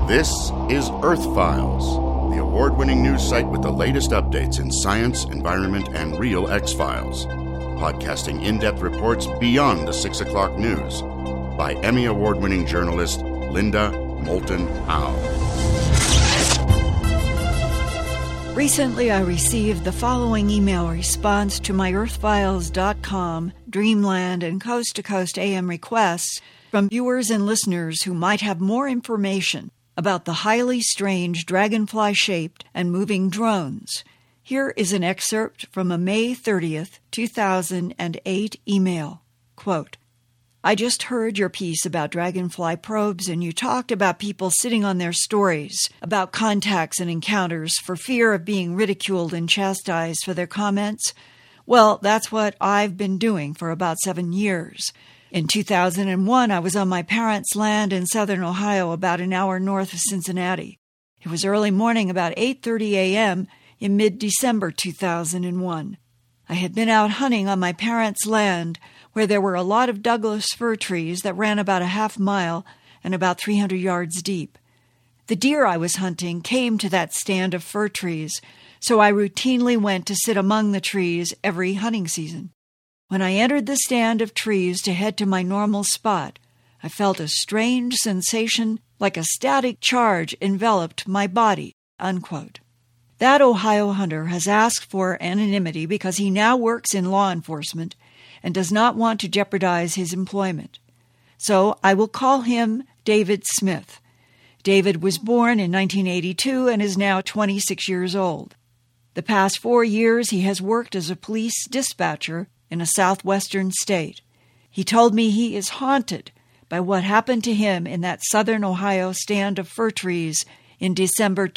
This is Earth Files, the award-winning news site with the latest updates in science, environment, and real X-Files. Podcasting in-depth reports beyond the 6 o'clock news by Emmy Award-winning journalist Linda Moulton Howe. Recently, I received the following email response to my EarthFiles.com, Dreamland, and Coast to Coast AM requests from viewers and listeners who might have more information about the highly strange dragonfly-shaped and moving drones. Here is an excerpt from a May 30th, 2008 email. Quote, I just heard your piece about dragonfly probes, and you talked about people sitting on their stories about contacts and encounters for fear of being ridiculed and chastised for their comments. Well, that's what I've been doing for about 7 years. In 2001, I was on my parents' land in southern Ohio, about an hour north of Cincinnati. It was early morning, about 8:30 a.m. in mid-December 2001. I had been out hunting on my parents' land, where there were a lot of Douglas fir trees that ran about a half mile and about 300 yards deep. The deer I was hunting came to that stand of fir trees, so I routinely went to sit among the trees every hunting season. When I entered the stand of trees to head to my normal spot, I felt a strange sensation like a static charge enveloped my body, unquote. That Ohio hunter has asked for anonymity because he now works in law enforcement and does not want to jeopardize his employment. So I will call him David Smith. David was born in 1982 and is now 26 years old. The past 4 years he has worked as a police dispatcher in a southwestern state. He told me he is haunted by what happened to him in that southern Ohio stand of fir trees in December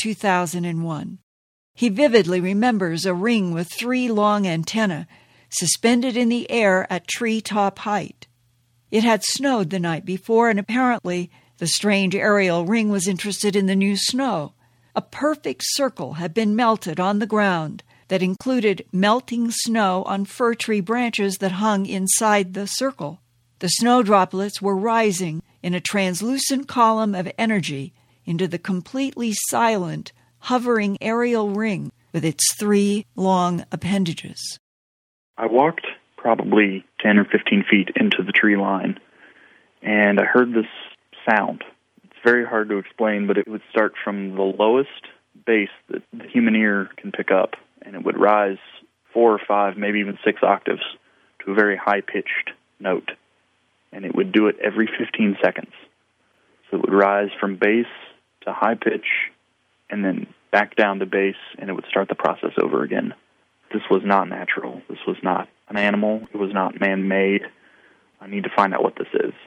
2001. He vividly remembers a ring with 3 long antennae suspended in the air at treetop height. It had snowed the night before, and apparently the strange aerial ring was interested in the new snow. A perfect circle had been melted on the ground that included melting snow on fir tree branches that hung inside the circle. The snow droplets were rising in a translucent column of energy into the completely silent, hovering aerial ring with its 3 long appendages. I walked probably 10 or 15 feet into the tree line, and I heard this sound. It's very hard to explain, but it would start from the lowest bass that the human ear can pick up, and it would rise 4 or 5, maybe even 6 octaves to a very high-pitched note. And it would do it every 15 seconds. So it would rise from bass to high pitch and then back down to bass, and it would start the process over again. This was not natural. This was not an animal. It was not man-made. I need to find out what this is.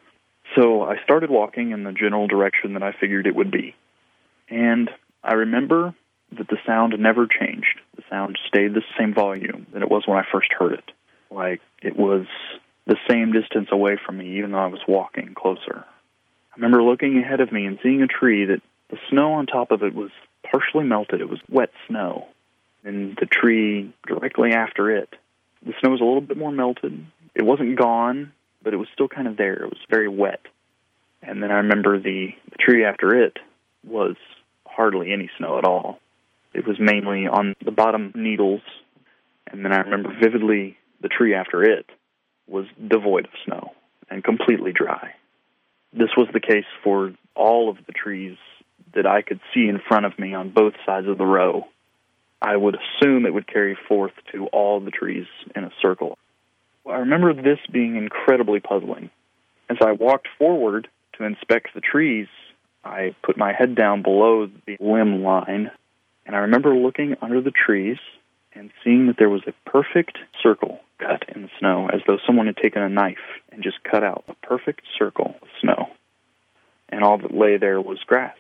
So I started walking in the general direction that I figured it would be. And I remember that the sound never changed. The sound stayed the same volume that it was when I first heard it. Like it was the same distance away from me, even though I was walking closer. I remember looking ahead of me and seeing a tree that the snow on top of it was partially melted. It was wet snow. And the tree directly after it, the snow was a little bit more melted. It wasn't gone, but it was still kind of there. It was very wet. And then I remember the tree after it was hardly any snow at all. It was mainly on the bottom needles. And then I remember vividly the tree after it was devoid of snow and completely dry. This was the case for all of the trees that I could see in front of me on both sides of the row. I would assume it would carry forth to all the trees in a circle. I remember this being incredibly puzzling. As I walked forward to inspect the trees, I put my head down below the limb line, and I remember looking under the trees and seeing that there was a perfect circle cut in the snow, as though someone had taken a knife and just cut out a perfect circle of snow. And all that lay there was grass.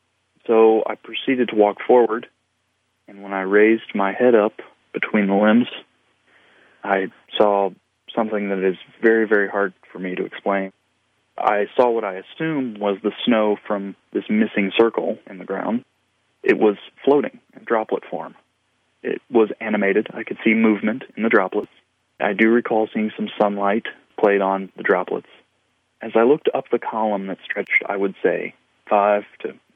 So I proceeded to walk forward, and when I raised my head up between the limbs, I saw something that is very, very hard for me to explain. I saw what I assumed was the snow from this missing circle in the ground. It was floating in droplet form. It was animated. I could see movement in the droplets. I do recall seeing some sunlight played on the droplets. As I looked up the column that stretched, I would say, 5 to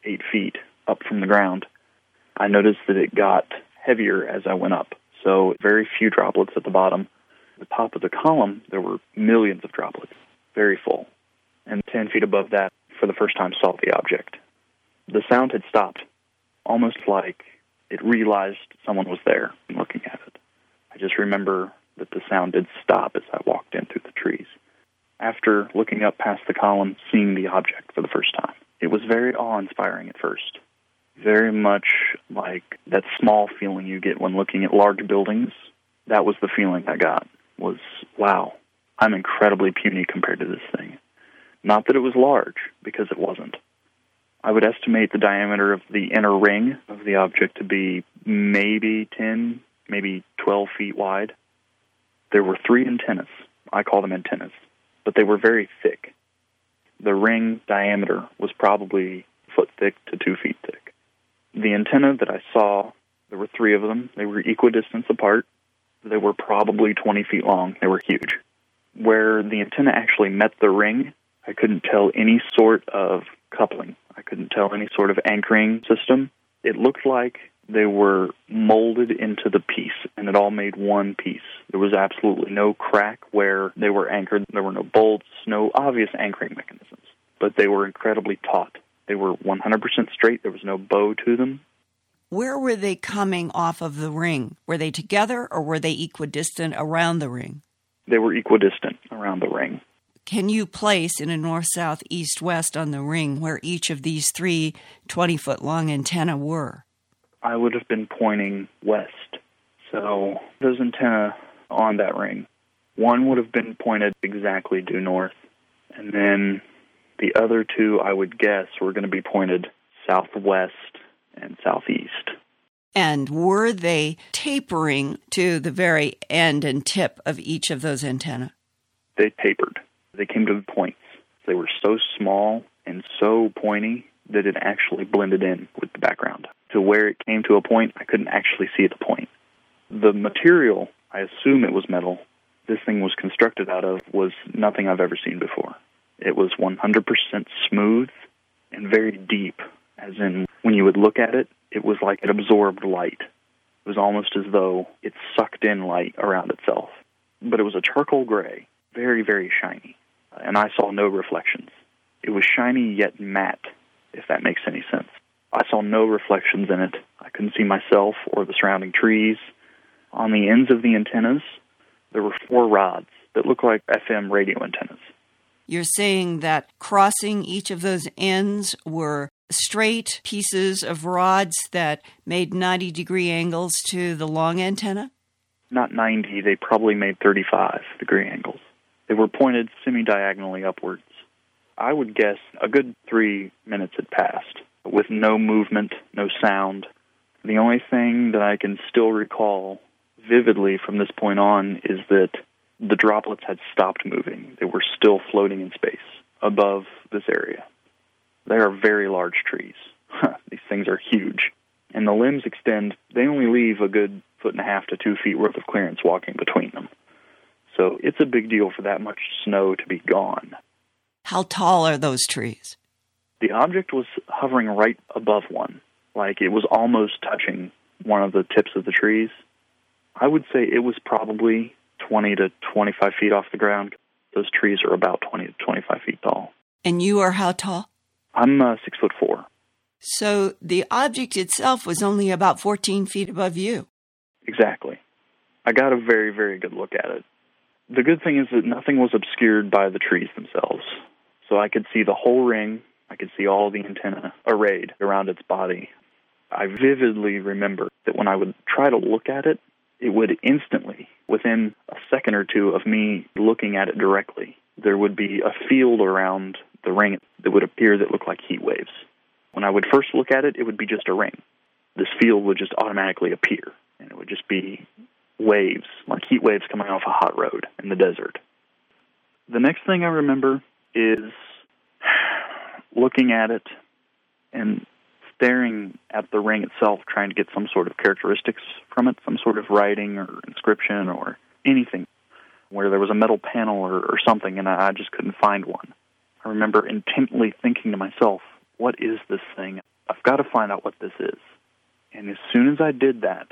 8 feet up from the ground, I noticed that it got heavier as I went up. So very few droplets at the bottom. At the top of the column, there were millions of droplets, very full. And 10 feet above that, for the first time, saw the object. The sound had stopped, almost like it realized someone was there looking at it. I just remember that the sound did stop as I walked in through the trees. After looking up past the column, seeing the object for the first time, it was very awe-inspiring at first. Very much like that small feeling you get when looking at large buildings. That was the feeling I got, was, wow, I'm incredibly puny compared to this thing. Not that it was large, because it wasn't. I would estimate the diameter of the inner ring of the object to be maybe 10, maybe 12 feet wide. There were 3 antennas. I call them antennas, but they were very thick. The ring diameter was probably a foot thick to 2 feet thick. The antenna that I saw, there were 3 of them. They were equidistant apart. They were probably 20 feet long. They were huge. Where the antenna actually met the ring, I couldn't tell any sort of coupling. I couldn't tell any sort of anchoring system. It looked like they were molded into the piece, and it all made one piece. There was absolutely no crack where they were anchored. There were no bolts, no obvious anchoring mechanisms, but they were incredibly taut. They were 100% straight. There was no bow to them. Where were they coming off of the ring? Were they together, or were they equidistant around the ring? They were equidistant around the ring. Can you place in a north, south, east, west on the ring where each of these 3 20-foot-long antennae were? I would have been pointing west. So those antennae on that ring, one would have been pointed exactly due north, and then the other 2, I would guess, were going to be pointed southwest and southeast. And were they tapering to the very end and tip of each of those antennae? They tapered. They came to the points. They were so small and so pointy that it actually blended in with the background. To where it came to a point, I couldn't actually see the point. The material, I assume it was metal, this thing was constructed out of, was nothing I've ever seen before. It was 100% smooth and very deep, as in when you would look at it, it was like it absorbed light. It was almost as though it sucked in light around itself. But it was a charcoal gray, very, very shiny, and I saw no reflections. It was shiny yet matte, if that makes any sense. I saw no reflections in it. I couldn't see myself or the surrounding trees. On the ends of the antennas, there were 4 rods that looked like FM radio antennas. You're saying that crossing each of those ends were straight pieces of rods that made 90-degree angles to the long antenna? Not 90, they probably made 35-degree angles. They were pointed semi-diagonally upwards. I would guess a good 3 minutes had passed, with no movement, no sound. The only thing that I can still recall vividly from this point on is that the droplets had stopped moving. They were still floating in space above this area. They are very large trees. These things are huge. And the limbs extend, they only leave a good 1.5 to 2 feet worth of clearance walking between them. So it's a big deal for that much snow to be gone. How tall are those trees? The object was hovering right above one, like it was almost touching one of the tips of the trees. I would say it was probably 20 to 25 feet off the ground. Those trees are about 20 to 25 feet tall. And you are how tall? I'm 6'4". So the object itself was only about 14 feet above you. Exactly. I got a very, very good look at it. The good thing is that nothing was obscured by the trees themselves. So I could see the whole ring. I could see all the antenna arrayed around its body. I vividly remember that when I would try to look at it, it would instantly, within a second or two of me looking at it directly, there would be a field around the ring that would appear that looked like heat waves. When I would first look at it, it would be just a ring. This field would just automatically appear, and it would just be waves, like heat waves coming off a hot road in the desert. The next thing I remember is looking at it and staring at the ring itself, trying to get some sort of characteristics from it, some sort of writing or inscription or anything, where there was a metal panel or something, and I just couldn't find one. I remember intently thinking to myself, what is this thing? I've got to find out what this is. And as soon as I did that,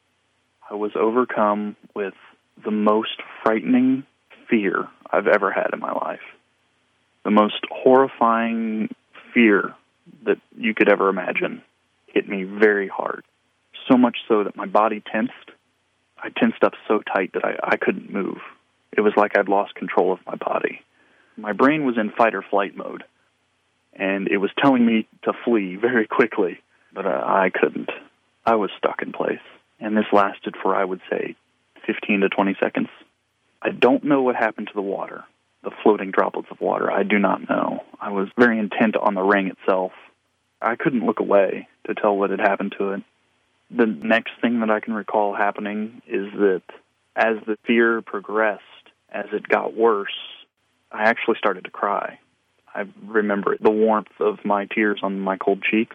I was overcome with the most frightening fear I've ever had in my life. The most horrifying fear that you could ever imagine hit me very hard. So much so that my body tensed. I tensed up so tight that I couldn't move. It was like I'd lost control of my body. My brain was in fight or flight mode, and it was telling me to flee very quickly, but I couldn't. I was stuck in place, and this lasted for, I would say, 15 to 20 seconds. I don't know what happened to the water, the floating droplets of water. I do not know. I was very intent on the ring itself. I couldn't look away to tell what had happened to it. The next thing that I can recall happening is that as the fear progressed, as it got worse, I actually started to cry. I remember the warmth of my tears on my cold cheeks.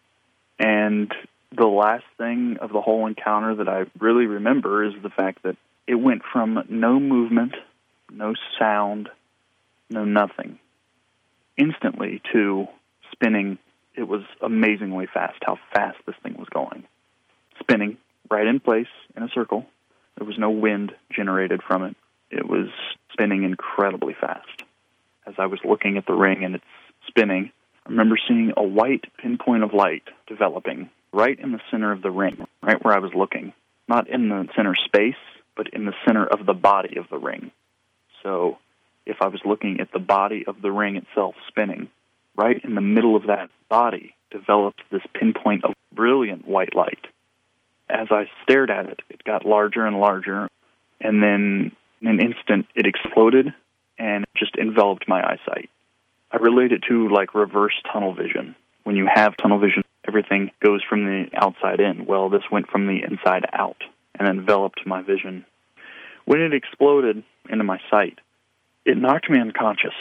And the last thing of the whole encounter that I really remember is the fact that it went from no movement, no sound, no nothing, instantly to spinning. It was amazingly fast how fast this thing was going. Spinning right in place in a circle. There was no wind generated from it. It was spinning incredibly fast. As I was looking at the ring and it's spinning, I remember seeing a white pinpoint of light developing right in the center of the ring, right where I was looking. Not in the center space, but in the center of the body of the ring. So if I was looking at the body of the ring itself spinning, right in the middle of that body developed this pinpoint of brilliant white light. As I stared at it, it got larger and larger, and then in an instant it exploded and just enveloped my eyesight. I relate it to like reverse tunnel vision. When you have tunnel vision, everything goes from the outside in. Well, this went from the inside out and enveloped my vision. When it exploded into my sight, it knocked me unconscious.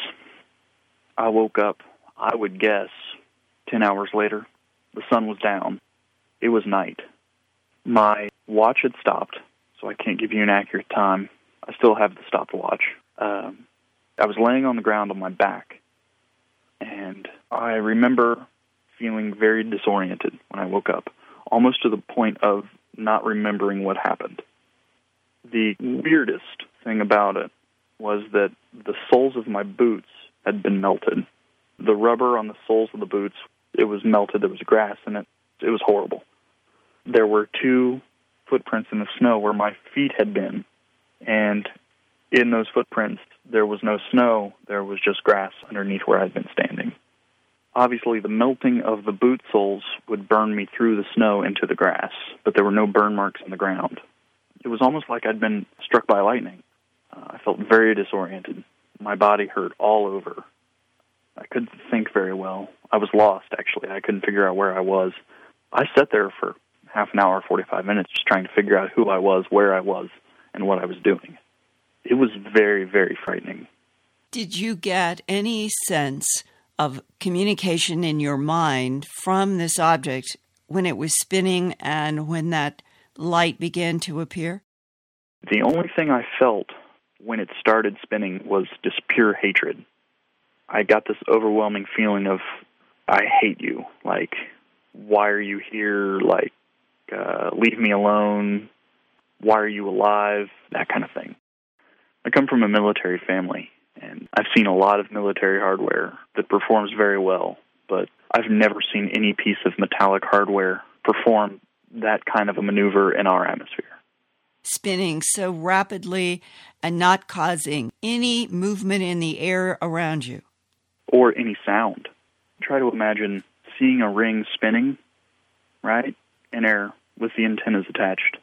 I woke up, I would guess, 10 hours later. The sun was down. It was night. My watch had stopped, so I can't give you an accurate time. I still have the stopwatch. I was laying on the ground on my back, and I remember feeling very disoriented when I woke up, almost to the point of not remembering what happened. The weirdest thing about it was that the soles of my boots had been melted. The rubber on the soles of the boots, it was melted. There was grass in it. It was horrible. There were 2 footprints in the snow where my feet had been, and in those footprints, there was no snow. There was just grass underneath where I'd been standing. Obviously, the melting of the boot soles would burn me through the snow into the grass, but there were no burn marks on the ground. It was almost like I'd been struck by lightning. I felt very disoriented. My body hurt all over. I couldn't think very well. I was lost, actually. I couldn't figure out where I was. I sat there for half an hour, 45 minutes, just trying to figure out who I was, where I was, and what I was doing. It was very, very frightening. Did you get any sense of communication in your mind from this object when it was spinning and when that light began to appear? The only thing I felt when it started spinning was just pure hatred. I got this overwhelming feeling of, I hate you. Like, why are you here? Like, leave me alone. Why are you alive? That kind of thing. I come from a military family, and I've seen a lot of military hardware that performs very well, but I've never seen any piece of metallic hardware perform that kind of a maneuver in our atmosphere. Spinning so rapidly and not causing any movement in the air around you. Or any sound. Try to imagine seeing a ring spinning, right, in air with the antennas attached,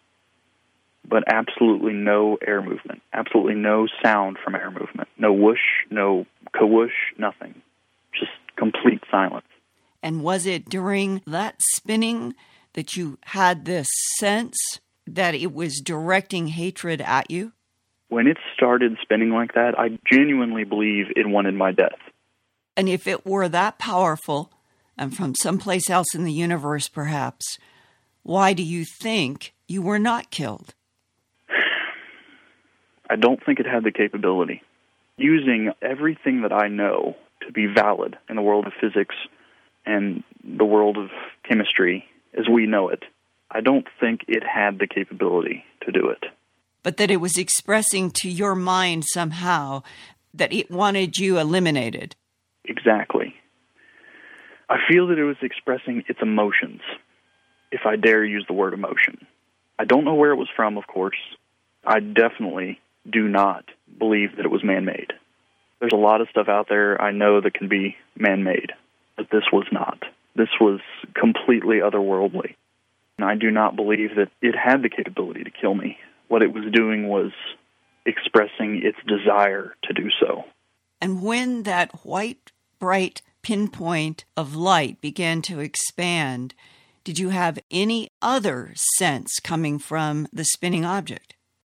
but absolutely no air movement, absolutely no sound from air movement, no whoosh, no ka-whoosh, nothing, just complete silence. And was it during that spinning that you had this sense that it was directing hatred at you? When it started spinning like that, I genuinely believe it wanted my death. And if it were that powerful, and from someplace else in the universe perhaps, why do you think you were not killed? I don't think it had the capability. Using everything that I know to be valid in the world of physics, and the world of chemistry as we know it, I don't think it had the capability to do it. But that it was expressing to your mind somehow that it wanted you eliminated. Exactly. I feel that it was expressing its emotions, if I dare use the word emotion. I don't know where it was from, of course. I definitely do not believe that it was man-made. There's a lot of stuff out there I know that can be man-made, but this was not. This was completely otherworldly. And I do not believe that it had the capability to kill me. What it was doing was expressing its desire to do so. And when that white, bright pinpoint of light began to expand, did you have any other sense coming from the spinning object?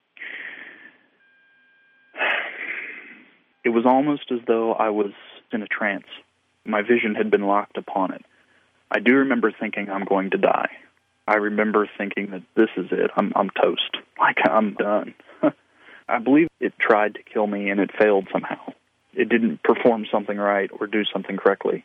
It was almost as though I was in a trance. My vision had been locked upon it. I do remember thinking I'm going to die. I remember thinking that this is it. I'm toast. Like, I'm done. I believe it tried to kill me and it failed somehow. It didn't perform something right or do something correctly.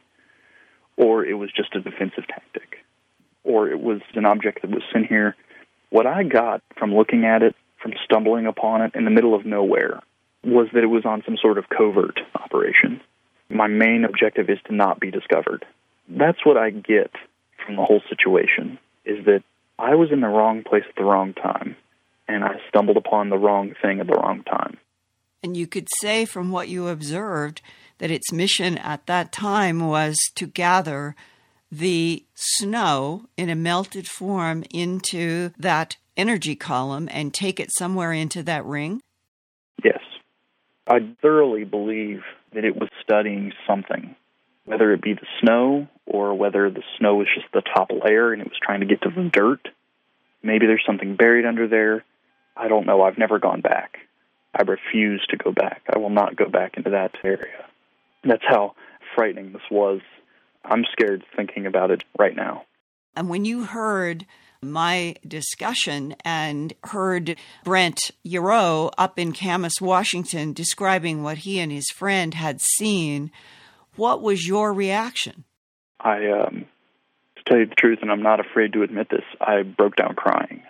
Or it was just a defensive tactic. Or it was an object that was sent here. What I got from looking at it, from stumbling upon it in the middle of nowhere, was that it was on some sort of covert operation. My main objective is to not be discovered. That's what I get from the whole situation, is that I was in the wrong place at the wrong time, and I stumbled upon the wrong thing at the wrong time. And you could say from what you observed that its mission at that time was to gather the snow in a melted form into that energy column and take it somewhere into that ring? Yes. I thoroughly believe that it was studying something, whether it be the snow or whether the snow was just the top layer and it was trying to get to the dirt. Maybe there's something buried under there. I don't know. I've never gone back. I refuse to go back. I will not go back into that area. That's how frightening this was. I'm scared thinking about it right now. And when you heard my discussion and heard Brent Yarrow up in Camas, Washington, describing what he and his friend had seen, what was your reaction? To tell you the truth, and I'm not afraid to admit this, I broke down crying.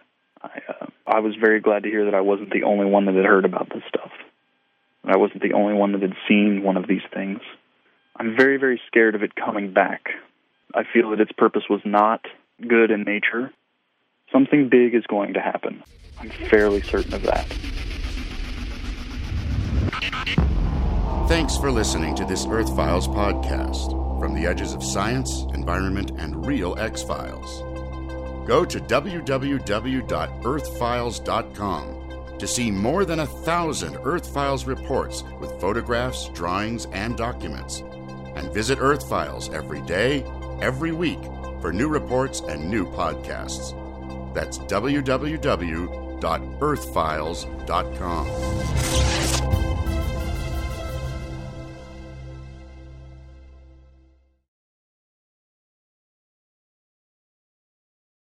I was very glad to hear that I wasn't the only one that had heard about this stuff. I wasn't the only one that had seen one of these things. I'm very, very scared of it coming back. I feel that its purpose was not good in nature. Something big is going to happen. I'm fairly certain of that. Thanks for listening to this Earth Files podcast, from the edges of science, environment, and real X-Files. Go to www.earthfiles.com to see more than 1,000 Earth Files reports with photographs, drawings, and documents. And visit Earth Files every day, every week, for new reports and new podcasts. That's www.earthfiles.com.